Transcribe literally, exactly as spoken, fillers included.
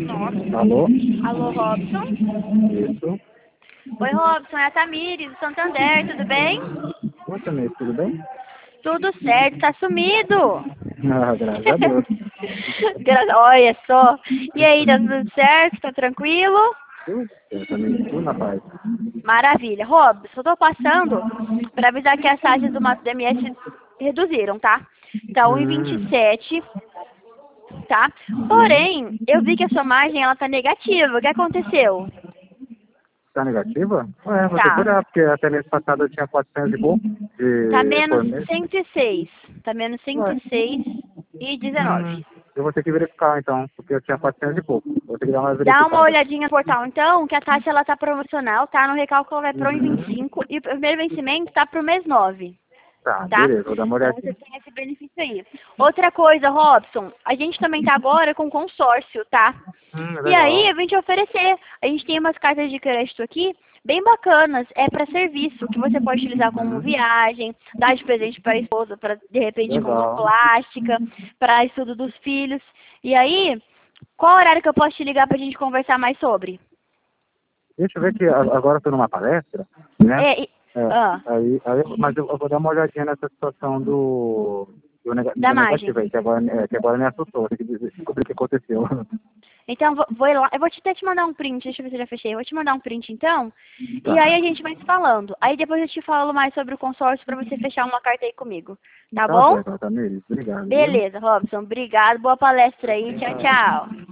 Nossa. Alô? Alô, Robson? Isso. Oi, Robson, é a Tamires, do Santander, tudo bem? Oi, Tamires, tudo bem? Tudo certo, tá sumido. Ah, graças a Deus. Gra- Olha só. E aí, tá tudo certo? Tá tranquilo? Tudo certo, Tamires, tudo na paz. Maravilha. Robson, eu tô passando para avisar que as taxas do Mato D M S reduziram, tá? Tá um e vinte e Hum, sete, tá? uhum. Porém, eu vi que a sua margem, ela tá negativa. O que aconteceu? Tá negativa? Ué, vou ter que Tá. olhar, porque até mês passado eu tinha quatrocentos e pouco Tá de, menos por mês. cento e seis. Tá menos cento Ué, e seis e dezenove. hum, eu vou ter que verificar então, porque eu tinha quatrocentos e pouco. Vou ter que dar uma Dá uma verificada. olhadinha no portal, então, que a taxa ela tá promocional, tá? No recálculo vai para um e vinte e Uhum. cinco e o primeiro vencimento tá pro mês nove, Tá, tá? beleza, vou dar uma Então você olhadinha. tem esse benefício aí. Outra coisa, Robson, a gente também tá agora com consórcio, tá? Hum, é E aí, legal. eu vim te oferecer. A gente tem umas cartas de crédito aqui, bem bacanas. É para serviço, que você pode utilizar como Uhum. viagem, dar de presente para a esposa, para, de repente, comprar Legal. plástica, para estudo dos filhos. E aí, qual horário que eu posso te ligar para a gente conversar mais sobre? Deixa eu ver que a- agora eu tô numa palestra, né? É, e- É, ah, aí, aí, mas eu, eu vou dar uma olhadinha nessa situação do, do, nega, da do negativo margem. aí, que agora, é, que agora me assustou, tem que dizer- descobrir o que aconteceu. Então, vou, vou ir lá. Eu vou te, até te mandar um print, deixa eu ver se eu já fechei. Eu vou te mandar um print, então. E aí Tá. a gente vai se falando. Aí depois eu te falo mais sobre o consórcio para você fechar uma carta aí comigo. Tá Tá bom? certo, Tamires. Obrigado, viu? Beleza, Robson. Obrigado. Boa palestra aí. Tchau, Tchau. tchau.